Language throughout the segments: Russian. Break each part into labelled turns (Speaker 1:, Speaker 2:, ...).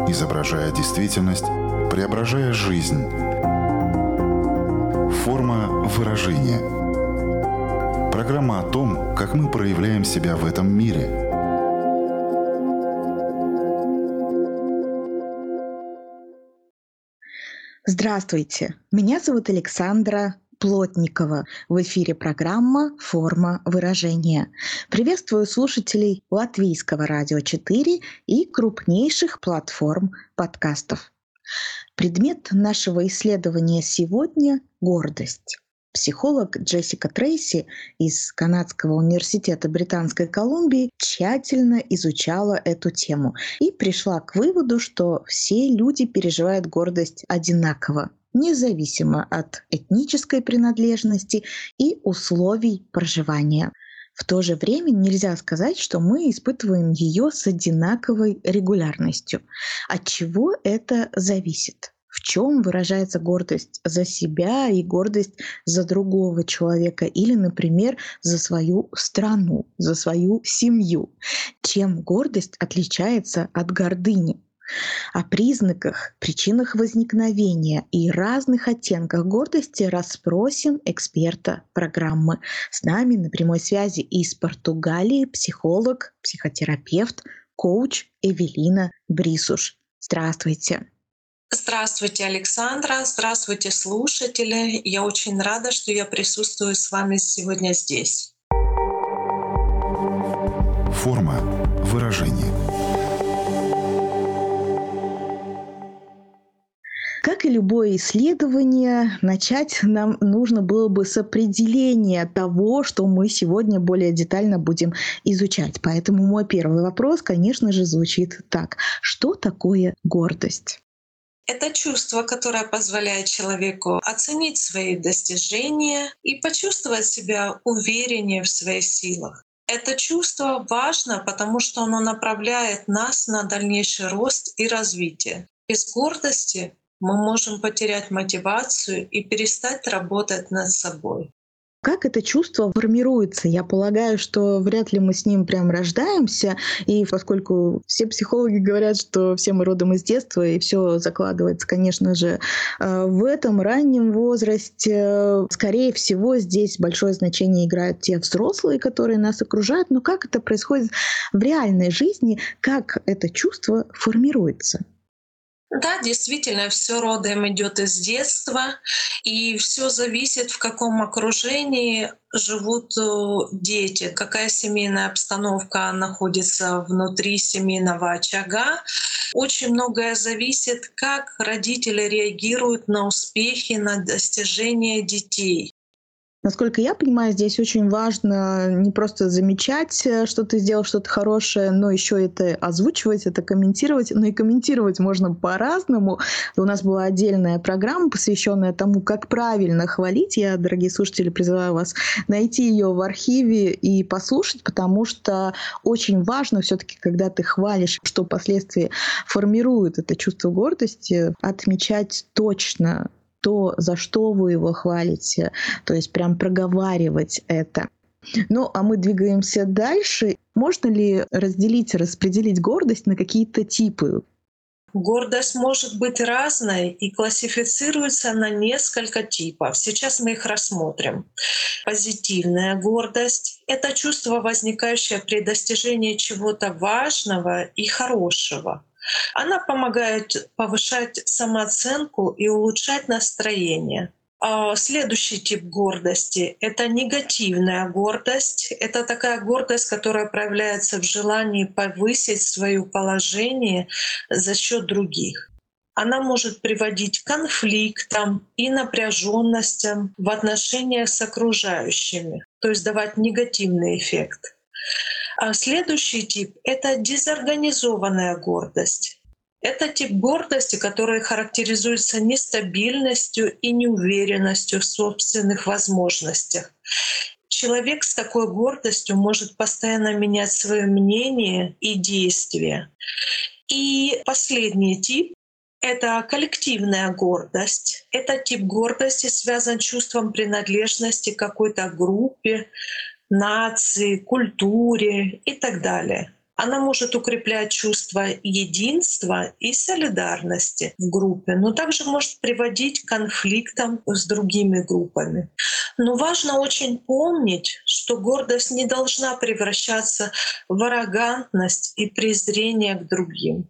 Speaker 1: изображая действительность, преображая жизнь. Форма выражения. Программа о том, как мы проявляем себя в этом мире.
Speaker 2: Здравствуйте, меня зовут Александра Плотникова. В эфире программа «Форма выражения». Приветствую слушателей Латвийского радио 4 и крупнейших платформ подкастов. Предмет нашего исследования сегодня – гордость. Психолог Джессика Трейси из Канадского университета Британской Колумбии тщательно изучала эту тему и пришла к выводу, что все люди переживают гордость одинаково, независимо от этнической принадлежности и условий проживания. В то же время нельзя сказать, что мы испытываем ее с одинаковой регулярностью. От чего это зависит? В чем выражается гордость за себя и гордость за другого человека или, например, за свою страну, за свою семью? Чем гордость отличается от гордыни? О признаках, причинах возникновения и разных оттенках гордости расспросим эксперта программы. С нами на прямой связи из Португалии психолог, психотерапевт, коуч Эвелина Брисуш. Здравствуйте.
Speaker 3: Здравствуйте, Александра. Здравствуйте, слушатели. Я очень рада, что я присутствую с вами сегодня здесь.
Speaker 1: Форма выражения.
Speaker 2: Как и любое исследование, начать нам нужно было бы с определения того, что мы сегодня более детально будем изучать. Поэтому мой первый вопрос, конечно же, звучит так. Что такое гордость?
Speaker 3: Это чувство, которое позволяет человеку оценить свои достижения и почувствовать себя увереннее в своих силах. Это чувство важно, потому что оно направляет нас на дальнейший рост и развитие. Без гордости мы можем потерять мотивацию и перестать работать над собой.
Speaker 2: Как это чувство формируется? Я полагаю, что вряд ли мы с ним прям рождаемся, и поскольку все психологи говорят, что все мы родом из детства, и все закладывается, конечно же, в этом раннем возрасте, скорее всего, здесь большое значение играют те взрослые, которые нас окружают. Но как это происходит в реальной жизни? Как это чувство формируется?
Speaker 3: Да, действительно, все родом идет из детства, и все зависит, в каком окружении живут дети, какая семейная обстановка находится внутри семейного очага. Очень многое зависит, как родители реагируют на успехи, на достижения детей.
Speaker 2: Насколько я понимаю, здесь очень важно не просто замечать, что ты сделал что-то хорошее, но еще это озвучивать, это комментировать. Но и комментировать можно по-разному. У нас была отдельная программа, посвященная тому, как правильно хвалить. Я, дорогие слушатели, призываю вас найти ее в архиве и послушать, потому что очень важно все-таки, когда ты хвалишь, что впоследствии формирует это чувство гордости, отмечать точно то, за что вы его хвалите, то есть прям проговаривать это. Ну, а мы двигаемся дальше. Можно ли распределить гордость на какие-то типы?
Speaker 3: Гордость может быть разной и классифицируется на несколько типов. Сейчас мы их рассмотрим. Позитивная гордость — это чувство, возникающее при достижении чего-то важного и хорошего. Она помогает повышать самооценку и улучшать настроение. Следующий тип гордости — это негативная гордость. Это такая гордость, которая проявляется в желании повысить свое положение за счет других. Она может приводить к конфликтам и напряженностям в отношениях с окружающими, то есть давать негативный эффект. А следующий тип — это дезорганизованная гордость. Это тип гордости, который характеризуется нестабильностью и неуверенностью в собственных возможностях. Человек с такой гордостью может постоянно менять свое мнение и действия. И последний тип — это коллективная гордость. Этот тип гордости связан с чувством принадлежности к какой-то группе, нации, культуре и так далее. Она может укреплять чувство единства и солидарности в группе, но также может приводить к конфликтам с другими группами. Но важно очень помнить, что гордость не должна превращаться в аррогантность и презрение к другим.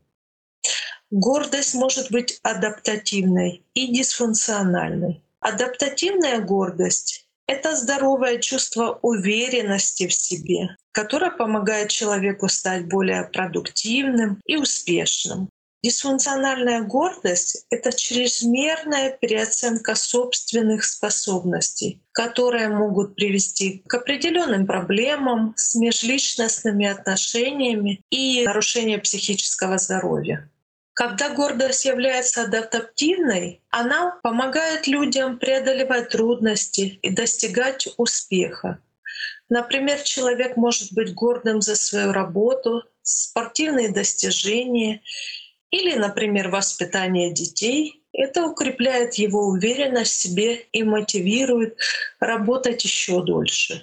Speaker 3: Гордость может быть адаптативной и дисфункциональной. Адаптативная гордость — это здоровое чувство уверенности в себе, которое помогает человеку стать более продуктивным и успешным. Дисфункциональная гордость — это чрезмерная переоценка собственных способностей, которые могут привести к определенным проблемам с межличностными отношениями и нарушению психического здоровья. Когда гордость является адаптативной, она помогает людям преодолевать трудности и достигать успеха. Например, человек может быть гордым за свою работу, спортивные достижения или, например, воспитание детей. Это укрепляет его уверенность в себе и мотивирует работать еще дольше.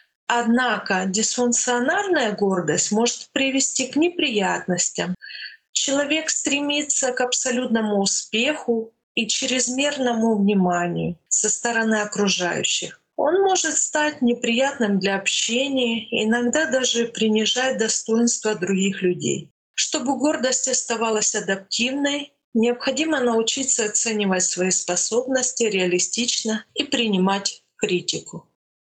Speaker 3: Однако дисфункциональная гордость может привести к неприятностям. Человек стремится к абсолютному успеху и чрезмерному вниманию со стороны окружающих. Он может стать неприятным для общения и иногда даже принижать достоинство других людей. Чтобы гордость оставалась адаптивной, необходимо научиться оценивать свои способности реалистично и принимать критику.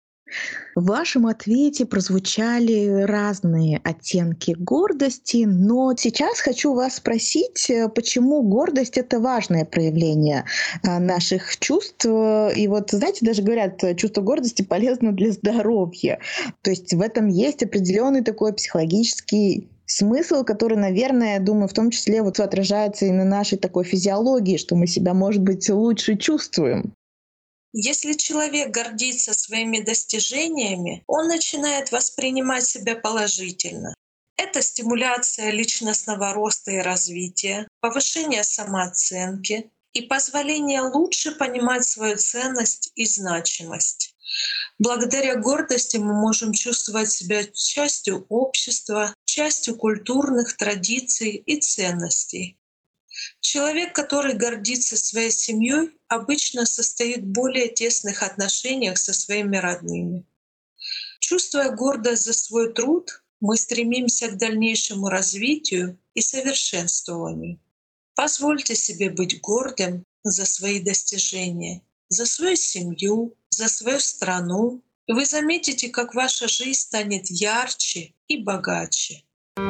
Speaker 2: В вашем ответе прозвучали разные оттенки гордости, но сейчас хочу вас спросить, почему гордость — это важное проявление наших чувств. И вот, знаете, даже говорят, чувство гордости полезно для здоровья. То есть в этом есть определенный такой психологический смысл, который, наверное, я думаю, в том числе вот отражается и на нашей такой физиологии, что мы себя, может быть, лучше чувствуем.
Speaker 3: Если человек гордится своими достижениями, он начинает воспринимать себя положительно. Это стимуляция личностного роста и развития, повышение самооценки и позволение лучше понимать свою ценность и значимость. Благодаря гордости мы можем чувствовать себя частью общества, частью культурных традиций и ценностей. Человек, который гордится своей семьей, обычно состоит в более тесных отношениях со своими родными. Чувствуя гордость за свой труд, мы стремимся к дальнейшему развитию и совершенствованию. Позвольте себе быть гордым за свои достижения, за свою семью, за свою страну, и вы заметите, как ваша жизнь станет ярче и богаче.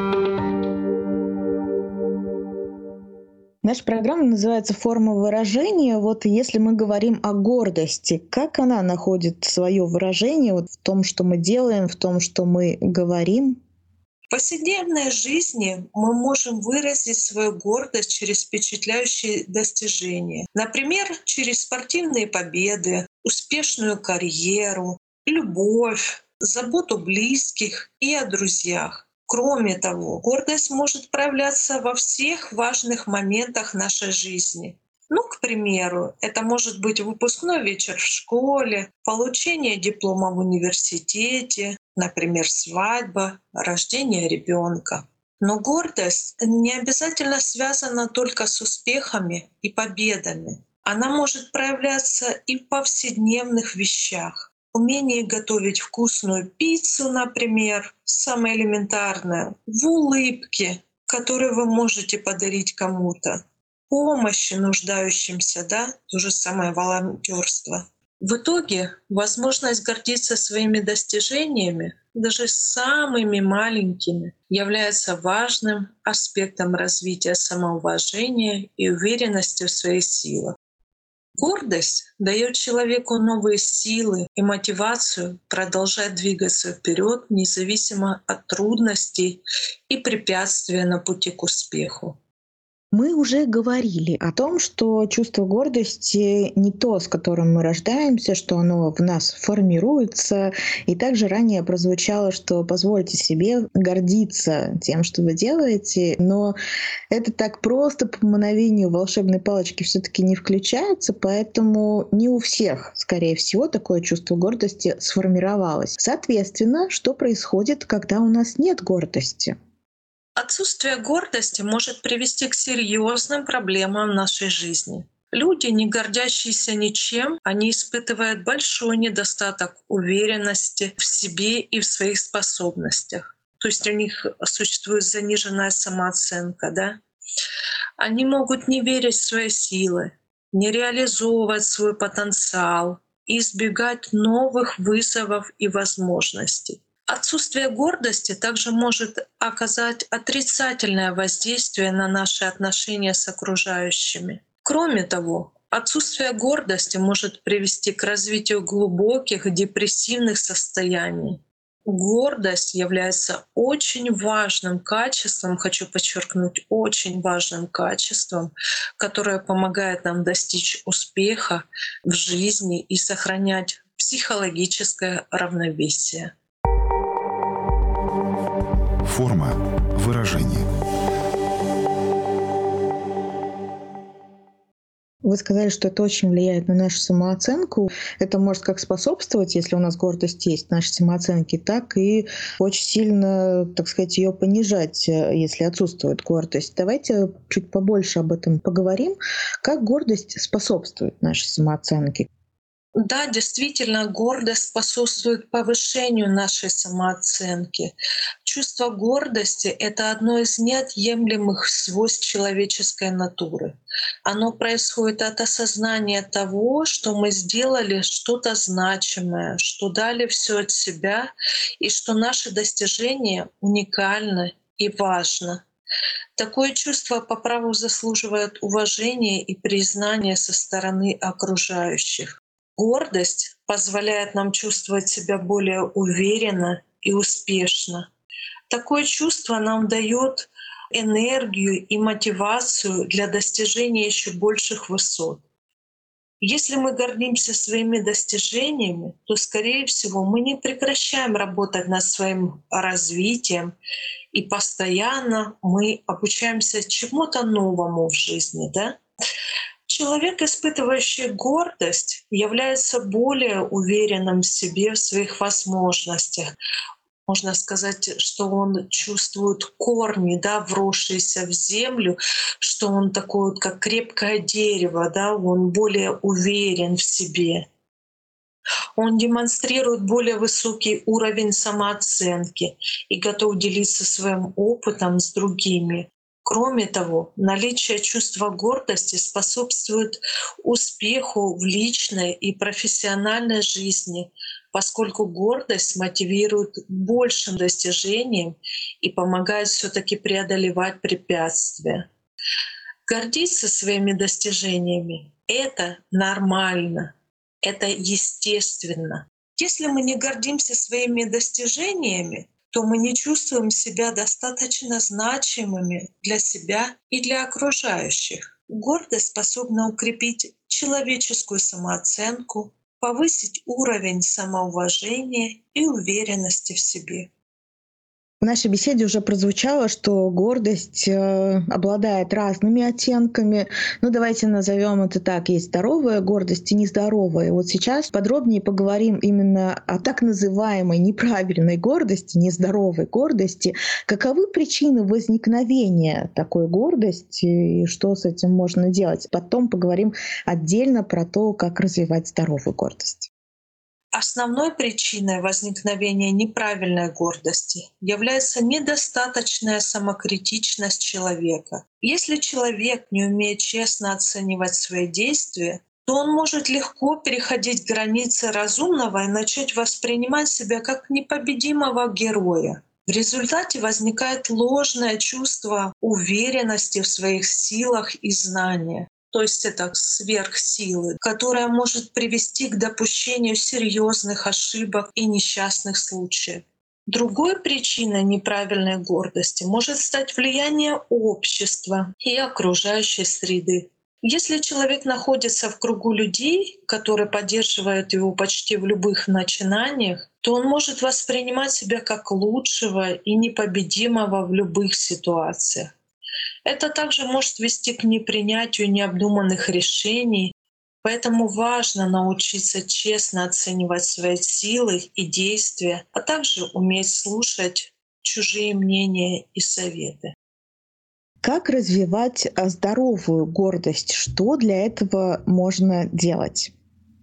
Speaker 2: Наша программа называется «Форма выражения». Вот если мы говорим о гордости, как она находит свое выражение вот в том, что мы делаем, в том, что мы говорим?
Speaker 3: В повседневной жизни мы можем выразить свою гордость через впечатляющие достижения. Например, через спортивные победы, успешную карьеру, любовь, заботу близких и о друзьях. Кроме того, гордость может проявляться во всех важных моментах нашей жизни. К примеру, это может быть выпускной вечер в школе, получение диплома в университете, например, свадьба, рождение ребенка. Но гордость не обязательно связана только с успехами и победами. Она может проявляться и в повседневных вещах. Умение готовить вкусную пиццу, например, самое элементарное, в улыбке, которую вы можете подарить кому-то, помощи нуждающимся, то же самое волонтерство. В итоге возможность гордиться своими достижениями, даже самыми маленькими, является важным аспектом развития самоуважения и уверенности в своих силах. Гордость дает человеку новые силы и мотивацию продолжать двигаться вперед, независимо от трудностей и препятствий на пути к успеху.
Speaker 2: Мы уже говорили о том, что чувство гордости не то, с которым мы рождаемся, что оно в нас формируется. И также ранее прозвучало, что позвольте себе гордиться тем, что вы делаете, но это так просто по мановению волшебной палочки все-таки не включается, поэтому не у всех, скорее всего, такое чувство гордости сформировалось. Соответственно, что происходит, когда у нас нет гордости?
Speaker 3: Отсутствие гордости может привести к серьезным проблемам в нашей жизни. Люди, не гордящиеся ничем, они испытывают большой недостаток уверенности в себе и в своих способностях. То есть у них существует заниженная самооценка, да? Они могут не верить в свои силы, не реализовывать свой потенциал и избегать новых вызовов и возможностей. Отсутствие гордости также может оказать отрицательное воздействие на наши отношения с окружающими. Кроме того, отсутствие гордости может привести к развитию глубоких депрессивных состояний. Гордость является очень важным качеством, хочу подчеркнуть, очень важным качеством, которое помогает нам достичь успеха в жизни и сохранять психологическое равновесие.
Speaker 1: Форма выражения.
Speaker 2: Вы сказали, что это очень влияет на нашу самооценку. Это может как способствовать, если у нас гордость есть, нашей самооценке, так и очень сильно, так сказать, ее понижать, если отсутствует гордость. Давайте чуть побольше об этом поговорим. Как гордость способствует нашей самооценке?
Speaker 3: Да, действительно, гордость способствует повышению нашей самооценки. Чувство гордости — это одно из неотъемлемых свойств человеческой натуры. Оно происходит от осознания того, что мы сделали что-то значимое, что дали все от себя, и что наши достижения уникальны и важны. Такое чувство по праву заслуживает уважения и признания со стороны окружающих. Гордость позволяет нам чувствовать себя более уверенно и успешно. Такое чувство нам дает энергию и мотивацию для достижения еще больших высот. Если мы гордимся своими достижениями, то, скорее всего, мы не прекращаем работать над своим развитием, и постоянно мы обучаемся чему-то новому в жизни, да? Человек, испытывающий гордость, является более уверенным в себе, в своих возможностях. Можно сказать, что он чувствует корни, да, вросшиеся в землю, что он такой вот, как крепкое дерево, да, он более уверен в себе. Он демонстрирует более высокий уровень самооценки и готов делиться своим опытом с другими. Кроме того, наличие чувства гордости способствует успеху в личной и профессиональной жизни, поскольку гордость мотивирует к большим достижениям и помогает все-таки преодолевать препятствия. Гордиться своими достижениями — это нормально, это естественно. Если мы не гордимся своими достижениями, то мы не чувствуем себя достаточно значимыми для себя и для окружающих. Гордость способна укрепить человеческую самооценку, повысить уровень самоуважения и уверенности в себе.
Speaker 2: В нашей беседе уже прозвучало, что гордость обладает разными оттенками. Ну, давайте назовем это так. Есть здоровая гордость и нездоровая. Вот сейчас подробнее поговорим именно о так называемой неправильной гордости, нездоровой гордости. Каковы причины возникновения такой гордости и что с этим можно делать? Потом поговорим отдельно про то, как развивать здоровую гордость.
Speaker 3: Основной причиной возникновения неправильной гордости является недостаточная самокритичность человека. Если человек не умеет честно оценивать свои действия, то он может легко переходить границы разумного и начать воспринимать себя как непобедимого героя. В результате возникает ложное чувство уверенности в своих силах и знаниях. То есть это сверхсилы, которая может привести к допущению серьезных ошибок и несчастных случаев. Другой причиной неправильной гордости может стать влияние общества и окружающей среды. Если человек находится в кругу людей, которые поддерживают его почти в любых начинаниях, то он может воспринимать себя как лучшего и непобедимого в любых ситуациях. Это также может вести к непринятию необдуманных решений, поэтому важно научиться честно оценивать свои силы и действия, а также уметь слушать чужие мнения и советы.
Speaker 2: Как развивать здоровую гордость? Что для этого можно делать?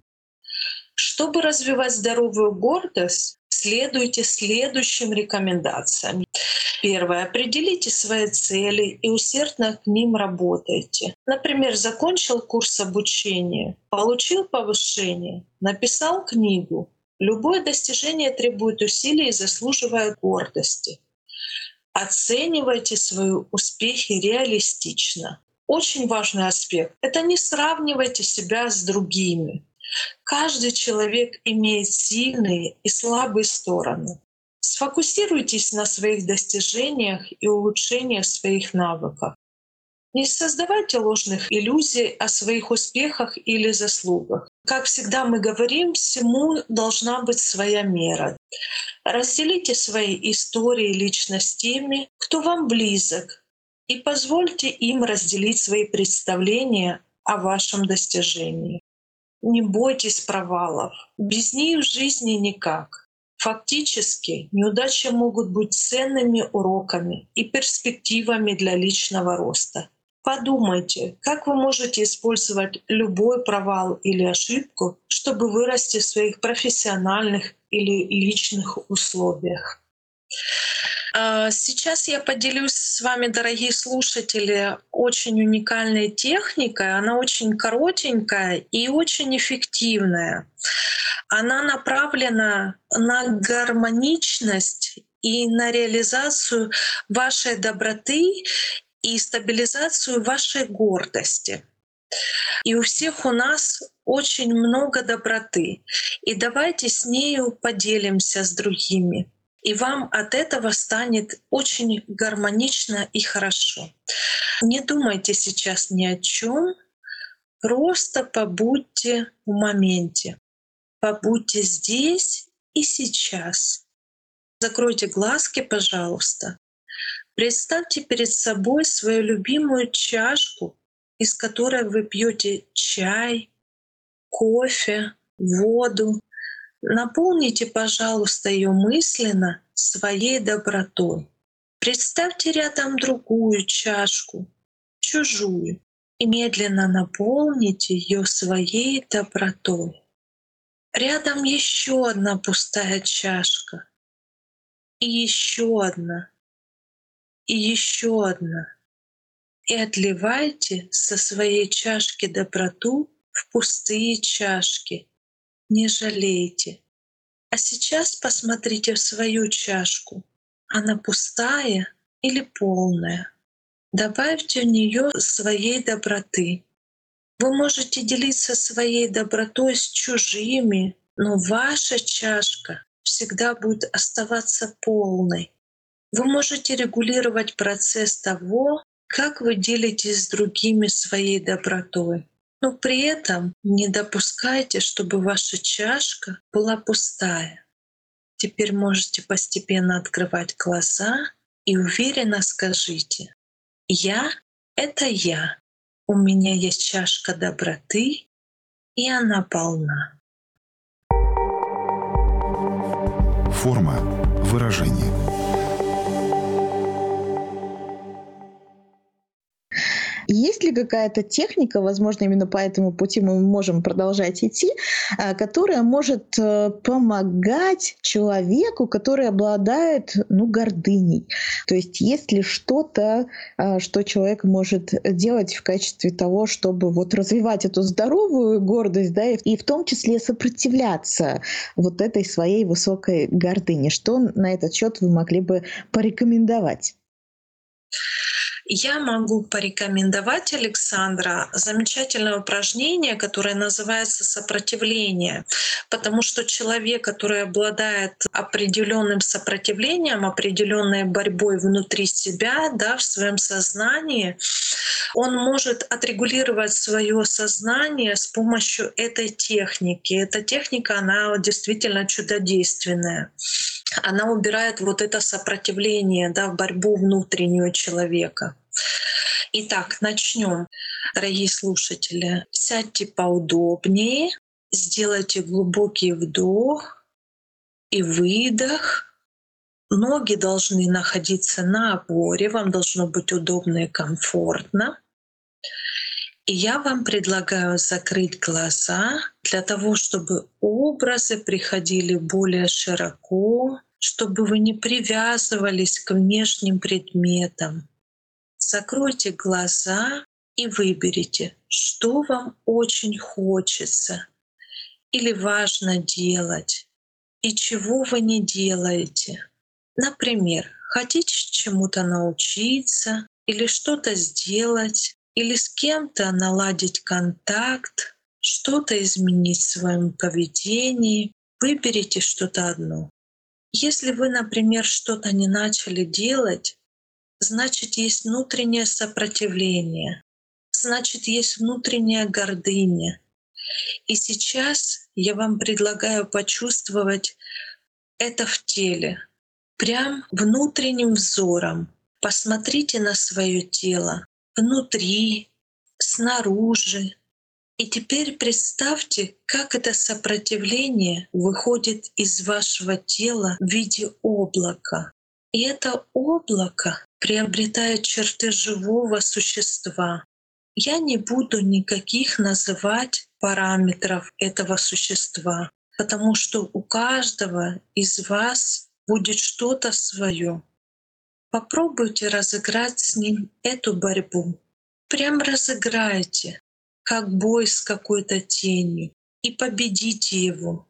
Speaker 3: Чтобы развивать здоровую гордость, следуйте следующим рекомендациям. Первое. Определите свои цели и усердно к ним работайте. Например, закончил курс обучения, получил повышение, написал книгу. Любое достижение требует усилий и заслуживает гордости. Оценивайте свои успехи реалистично. Очень важный аспект — это не сравнивайте себя с другими. Каждый человек имеет сильные и слабые стороны. Сфокусируйтесь на своих достижениях и улучшениях своих навыков. Не создавайте ложных иллюзий о своих успехах или заслугах. Как всегда мы говорим, всему должна быть своя мера. Разделите свои истории лично с теми, кто вам близок, и позвольте им разделить свои представления о вашем достижении. Не бойтесь провалов. Без них в жизни никак. Фактически, неудачи могут быть ценными уроками и перспективами для личного роста. Подумайте, как вы можете использовать любой провал или ошибку, чтобы вырасти в своих профессиональных или личных условиях. Сейчас я поделюсь с вами, дорогие слушатели, очень уникальной техникой. Она очень коротенькая и очень эффективная. Она направлена на гармоничность и на реализацию вашей доброты и стабилизацию вашей гордости. И у всех у нас очень много доброты. И давайте с нею поделимся с другими. И вам от этого станет очень гармонично и хорошо. Не думайте сейчас ни о чем, просто побудьте в моменте. Побудьте здесь и сейчас. Закройте глазки, пожалуйста. Представьте перед собой свою любимую чашку, из которой вы пьете чай, кофе, воду. Наполните, пожалуйста, ее мысленно своей добротой. Представьте рядом другую чашку, чужую, и медленно наполните ее своей добротой. Рядом еще одна пустая чашка, и еще одна, и еще одна. И отливайте со своей чашки доброту в пустые чашки. Не жалейте. А сейчас посмотрите в свою чашку. Она пустая или полная? Добавьте в нее своей доброты. Вы можете делиться своей добротой с чужими, но ваша чашка всегда будет оставаться полной. Вы можете регулировать процесс того, как вы делитесь с другими своей добротой. Но при этом не допускайте, чтобы ваша чашка была пустая. Теперь можете постепенно открывать глаза и уверенно скажите: «Я — это я. У меня есть чашка доброты, и она полна».
Speaker 1: Форма выражения.
Speaker 2: Есть ли какая-то техника, возможно, именно по этому пути мы можем продолжать идти, которая может помогать человеку, который обладает гордыней? То есть есть ли что-то, что человек может делать в качестве того, чтобы развивать эту здоровую гордость, да, и в том числе сопротивляться этой своей высокой гордыне? Что на этот счет вы могли бы порекомендовать?
Speaker 3: Я могу порекомендовать, Александра, замечательное упражнение, которое называется сопротивление, потому что человек, который обладает определенным сопротивлением, определенной борьбой внутри себя, в своем сознании, он может отрегулировать свое сознание с помощью этой техники. Эта техника, она действительно чудодейственная. Она убирает это сопротивление, в борьбу внутреннюю человека. Итак, начнем. Дорогие слушатели, сядьте поудобнее, сделайте глубокий вдох и выдох, Ноги должны находиться на опоре, вам должно быть удобно и комфортно. И я вам предлагаю закрыть глаза для того, чтобы образы приходили более широко, чтобы вы не привязывались к внешним предметам. Закройте глаза и выберите, что вам очень хочется или важно делать, и чего вы не делаете. Например, хотите чему-то научиться или что-то сделать, или с кем-то наладить контакт, что-то изменить в своем поведении. Выберите что-то одно. Если вы, например, что-то не начали делать, значит, есть внутреннее сопротивление, значит, есть внутренняя гордыня. И сейчас я вам предлагаю почувствовать это в теле, прям внутренним взором. Посмотрите на свое тело внутри, снаружи. И теперь представьте, как это сопротивление выходит из вашего тела в виде облака. И это облако приобретает черты живого существа. Я не буду никаких называть параметров этого существа, потому что у каждого из вас будет что-то свое. Попробуйте разыграть с ним эту борьбу. Прям разыграйте, как бой с какой-то тенью, и победите его.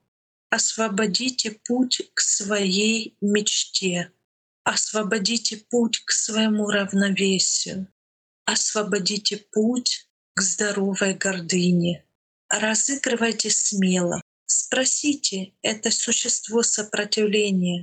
Speaker 3: Освободите путь к своей мечте. Освободите путь к своему равновесию. Освободите путь к здоровой гордыне. Разыгрывайте смело. Спросите это существо сопротивления,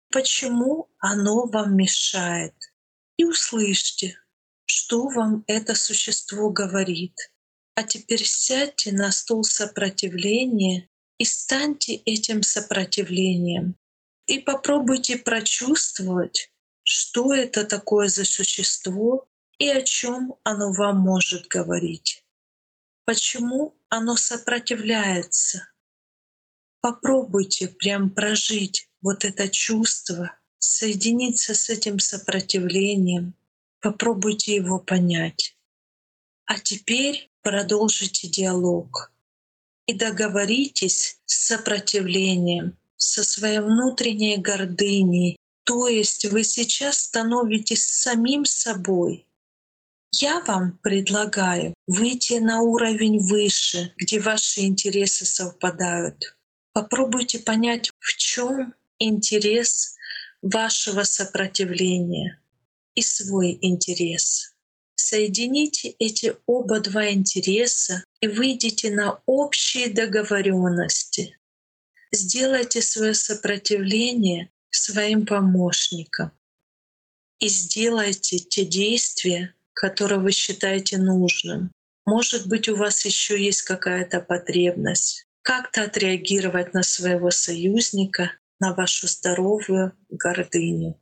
Speaker 3: почему оно вам мешает, и услышьте, что вам это существо говорит. А теперь сядьте на стул сопротивления и станьте этим сопротивлением. И попробуйте прочувствовать, что это такое за существо и о чем оно вам может говорить. Почему оно сопротивляется? Попробуйте прям прожить вот это чувство, соединиться с этим сопротивлением. Попробуйте его понять. А теперь продолжите диалог и договоритесь с сопротивлением, со своей внутренней гордыней. То есть вы сейчас становитесь самим собой. Я вам предлагаю выйти на уровень выше, где ваши интересы совпадают. Попробуйте понять, в чем интерес вашего сопротивления и свой интерес. Соедините эти два интереса и выйдите на общие договоренности. Сделайте свое сопротивление своим помощником и сделайте те действия, которые вы считаете нужным. Может быть, у вас еще есть какая-то потребность как-то отреагировать на своего союзника, на вашу здоровую гордыню.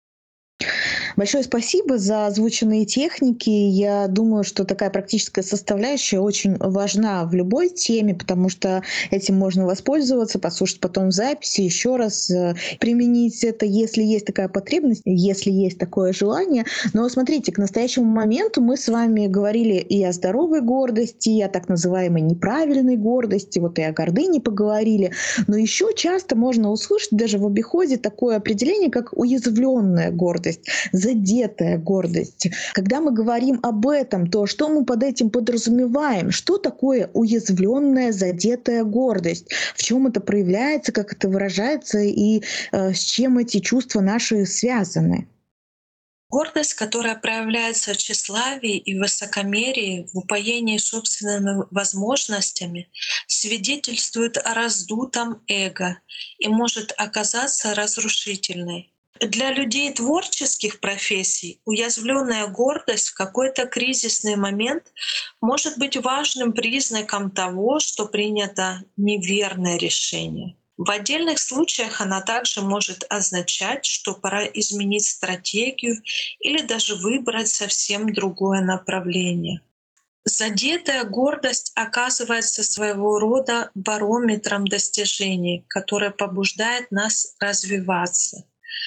Speaker 2: Большое спасибо за озвученные техники. Я думаю, что такая практическая составляющая очень важна в любой теме, потому что этим можно воспользоваться, послушать потом в записи, еще раз применить это, если есть такая потребность, если есть такое желание. Но смотрите, к настоящему моменту мы с вами говорили и о здоровой гордости, и о так называемой неправильной гордости, вот и о гордыне поговорили. Но еще часто можно услышать даже в обиходе такое определение, как уязвленная гордость, задетая гордость. Когда мы говорим об этом, то что мы под этим подразумеваем? Что такое уязвленная, задетая гордость? В чем это проявляется, как это выражается и с чем эти чувства наши связаны?
Speaker 3: Гордость, которая проявляется в тщеславии и высокомерии, в упоении собственными возможностями, свидетельствует о раздутом эго и может оказаться разрушительной. Для людей творческих профессий уязвленная гордость в какой-то кризисный момент может быть важным признаком того, что принято неверное решение. В отдельных случаях она также может означать, что пора изменить стратегию или даже выбрать совсем другое направление. Задетая гордость оказывается своего рода барометром достижений, которое побуждает нас развиваться.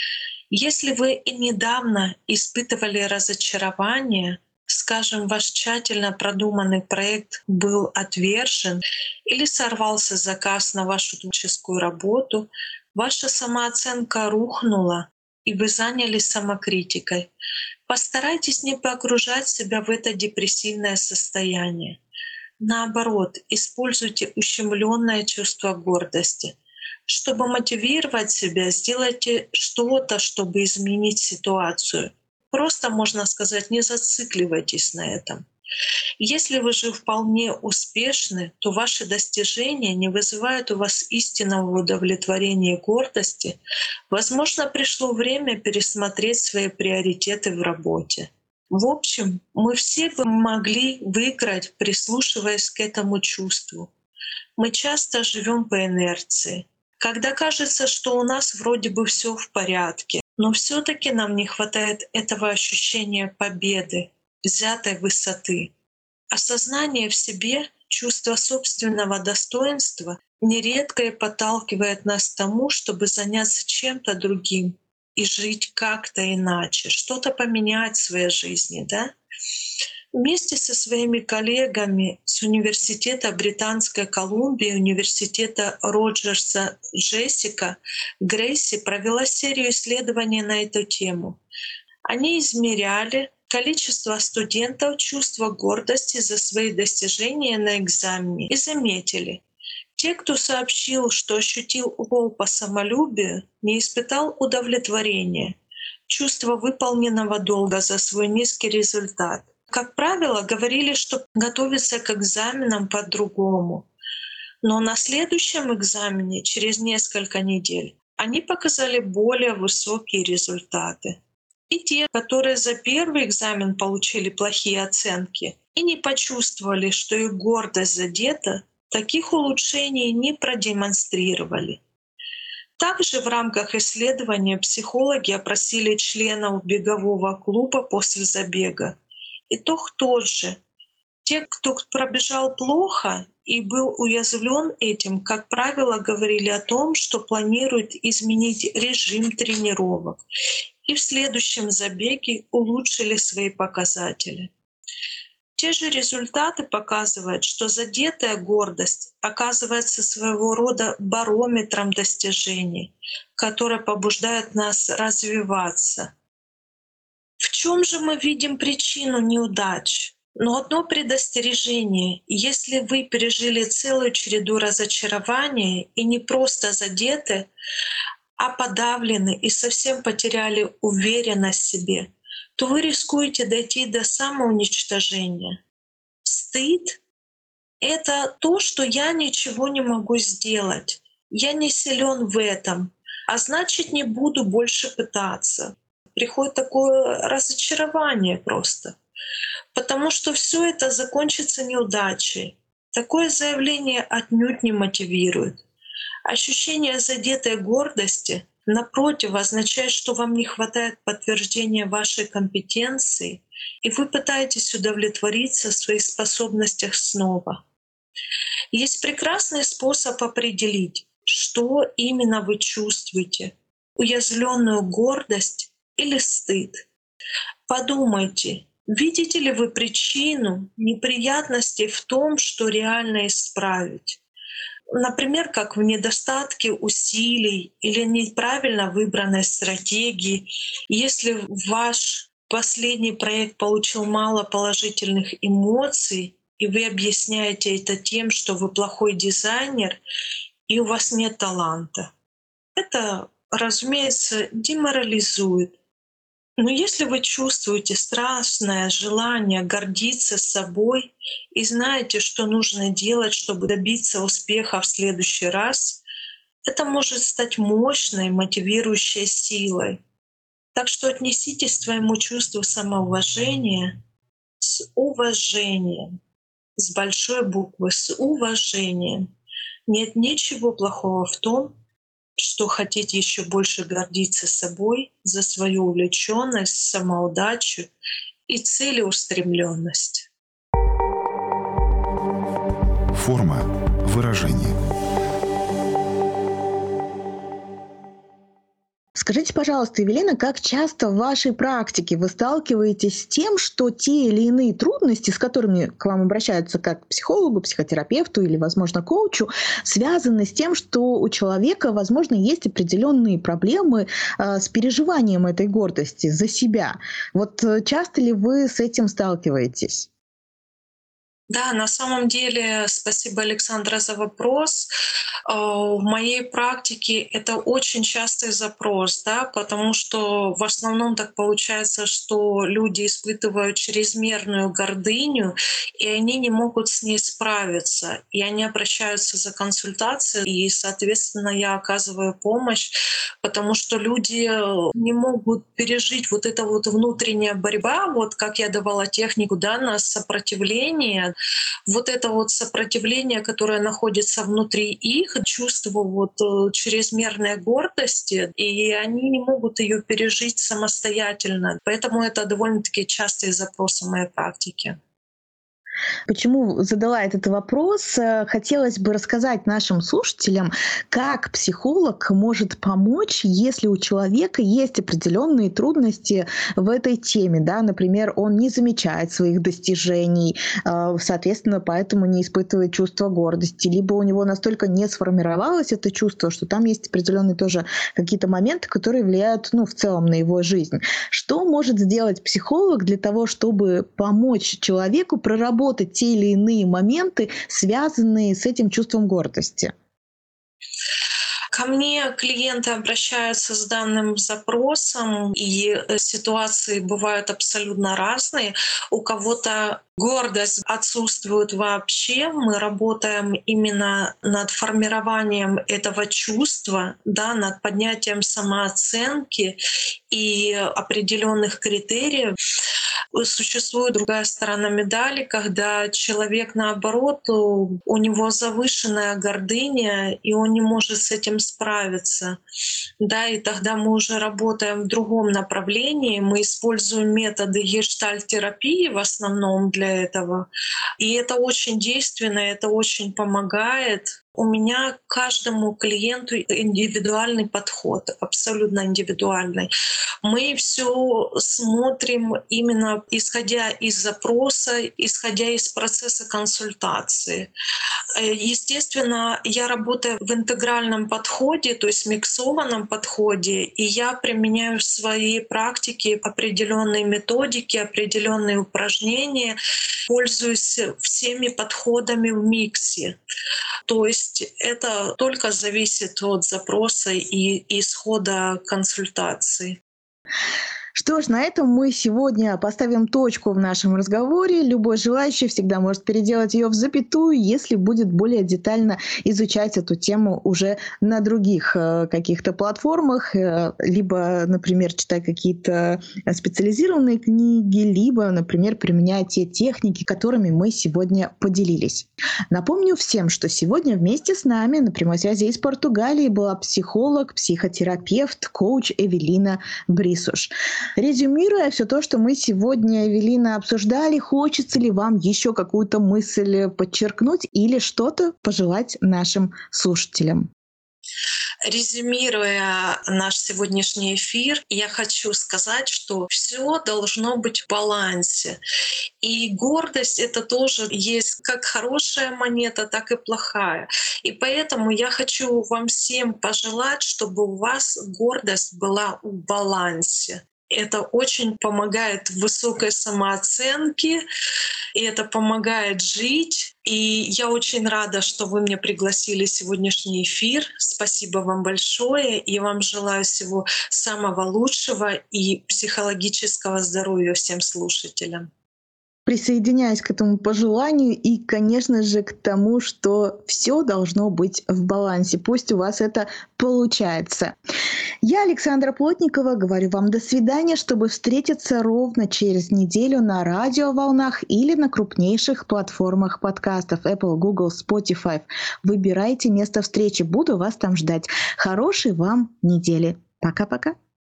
Speaker 3: Если вы и недавно испытывали разочарование, скажем, ваш тщательно продуманный проект был отвержен или сорвался заказ на вашу творческую работу, ваша самооценка рухнула, и вы занялись самокритикой, постарайтесь не погружать себя в это депрессивное состояние. Наоборот, используйте ущемленное чувство гордости. Чтобы мотивировать себя, сделайте что-то, чтобы изменить ситуацию. Просто, можно сказать, не зацикливайтесь на этом. Если вы же вполне успешны, то ваши достижения не вызывают у вас истинного удовлетворения и гордости. Возможно, пришло время пересмотреть свои приоритеты в работе. В общем, мы все бы могли выиграть, прислушиваясь к этому чувству. Мы часто живем по инерции. Когда кажется, что у нас вроде бы все в порядке, но все-таки нам не хватает этого ощущения победы, взятой высоты. Осознание в себе, чувство собственного достоинства нередко и подталкивает нас к тому, чтобы заняться чем-то другим и жить как-то иначе, что-то поменять в своей жизни, да? Вместе со своими коллегами с Университета Британской Колумбии, Университета Роджерса Джессика Грейси провела серию исследований на эту тему. Они измеряли количество студентов чувства гордости за свои достижения на экзамене и заметили, те, кто сообщил, что ощутил укол по самолюбию, не испытал удовлетворения, чувство выполненного долга за свой низкий результат. Как правило, говорили, что готовятся к экзаменам по-другому. Но на следующем экзамене, через несколько недель, они показали более высокие результаты. И те, которые за первый экзамен получили плохие оценки и не почувствовали, что их гордость задета, таких улучшений не продемонстрировали. Также в рамках исследования психологи опросили членов бегового клуба после забега. Итог тот же. Те, кто пробежал плохо и был уязвлен этим, как правило, говорили о том, что планируют изменить режим тренировок и в следующем забеге улучшили свои показатели. Те же результаты показывают, что задетая гордость оказывается своего рода барометром достижений, который побуждает нас развиваться. В чем же мы видим причину неудач? Но одно предостережение: если вы пережили целую череду разочарований и не просто задеты, а подавлены и совсем потеряли уверенность в себе, то вы рискуете дойти до самоуничтожения. Стыд — это то, что я ничего не могу сделать, я не силен в этом, а значит, не буду больше пытаться. Приходит такое разочарование просто, потому что все это закончится неудачей. Такое заявление отнюдь не мотивирует. Ощущение задетой гордости, напротив, означает, что вам не хватает подтверждения вашей компетенции, и вы пытаетесь удовлетвориться в своих способностях снова. Есть прекрасный способ определить, что именно вы чувствуете — уязвленную гордость или стыд. Подумайте, видите ли вы причину неприятностей в том, что реально исправить? Например, как в недостатке усилий или неправильно выбранной стратегии. Если ваш последний проект получил мало положительных эмоций, и вы объясняете это тем, что вы плохой дизайнер и у вас нет таланта, это, разумеется, деморализует. Но если вы чувствуете страстное желание гордиться собой и знаете, что нужно делать, чтобы добиться успеха в следующий раз, это может стать мощной, мотивирующей силой. Так что отнеситесь к своему чувству самоуважения с уважением, с большой буквы, с уважением. Нет ничего плохого в том, что хотите еще больше гордиться собой за свою увлеченность, самоудачу и целеустремленность.
Speaker 1: Форма выражения.
Speaker 2: Скажите, пожалуйста, Евелина, как часто в вашей практике вы сталкиваетесь с тем, что те или иные трудности, с которыми к вам обращаются как к психологу, психотерапевту или, возможно, коучу, связаны с тем, что у человека, возможно, есть определенные проблемы с переживанием этой гордости за себя? Вот часто ли вы с этим сталкиваетесь?
Speaker 3: Да, на самом деле, спасибо, Александра, за вопрос. В моей практике это очень частый запрос, да, потому что в основном так получается, что люди испытывают чрезмерную гордыню, и они не могут с ней справиться. И они обращаются за консультацией, и, соответственно, я оказываю помощь, потому что люди не могут пережить вот это вот внутренняя борьба, вот как я давала технику, да, на сопротивление. Вот это вот сопротивление, которое находится внутри их, чувство вот чрезмерной гордости, и они не могут ее пережить самостоятельно. Поэтому это довольно-таки частые запросы в моей практике.
Speaker 2: Почему задала этот вопрос? Хотелось бы рассказать нашим слушателям, как психолог может помочь, если у человека есть определенные трудности в этой теме. Да? Например, он не замечает своих достижений, соответственно, поэтому не испытывает чувство гордости. Либо у него настолько не сформировалось это чувство, что там есть определенные тоже какие-то моменты, которые влияют в целом на его жизнь. Что может сделать психолог для того, чтобы помочь человеку проработать те или иные моменты, связанные с этим чувством гордости?
Speaker 3: Ко мне клиенты обращаются с данным запросом, и ситуации бывают абсолютно разные. У кого-то гордость отсутствует вообще. Мы работаем именно над формированием этого чувства, да, над поднятием самооценки и определенных критериев. Существует другая сторона медали, когда человек, наоборот, у него завышенная гордыня, и он не может с этим справиться. Да, и тогда мы уже работаем в другом направлении. Мы используем методы гештальт-терапии в основном для этого. И это очень действенно, это очень помогает. У меня к каждому клиенту индивидуальный подход, абсолютно индивидуальный. Мы все смотрим именно исходя из запроса, исходя из процесса консультации. Естественно, я работаю в интегральном подходе, то есть миксованном подходе, и я применяю в своей практике определенные методики, определенные упражнения, пользуюсь всеми подходами в миксе. То есть это только зависит от запроса и исхода консультации.
Speaker 2: Что ж, на этом мы сегодня поставим точку в нашем разговоре. Любой желающий всегда может переделать ее в запятую, если будет более детально изучать эту тему уже на других каких-то платформах, либо, например, читать какие-то специализированные книги, либо, например, применять те техники, которыми мы сегодня поделились. Напомню всем, что сегодня вместе с нами на прямой связи из Португалии была психолог, психотерапевт, коуч Эвелина Брисуш. Резюмируя все то, что мы сегодня, Эвелина, обсуждали, хочется ли вам еще какую-то мысль подчеркнуть или что-то пожелать нашим слушателям?
Speaker 3: Резюмируя наш сегодняшний эфир, я хочу сказать, что все должно быть в балансе. И гордость — это тоже есть как хорошая монета, так и плохая. И поэтому я хочу вам всем пожелать, чтобы у вас гордость была в балансе. Это очень помогает в высокой самооценке, и это помогает жить. И я очень рада, что вы меня пригласили в сегодняшний эфир. Спасибо вам большое, и вам желаю всего самого лучшего и психологического здоровья всем слушателям.
Speaker 2: Присоединяюсь к этому пожеланию и, конечно же, к тому, что все должно быть в балансе. Пусть у вас это получается. Я, Александра Плотникова, говорю вам до свидания, чтобы встретиться ровно через неделю на радиоволнах или на крупнейших платформах подкастов Apple, Google, Spotify. Выбирайте место встречи. Буду вас там ждать. Хорошей вам недели. Пока-пока.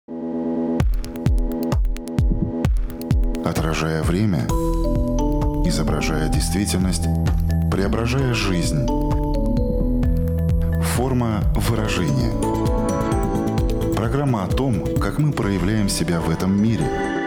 Speaker 1: Отражая время, изображая действительность, преображая жизнь. Форма выражения. Программа о том, как мы проявляем себя в этом мире –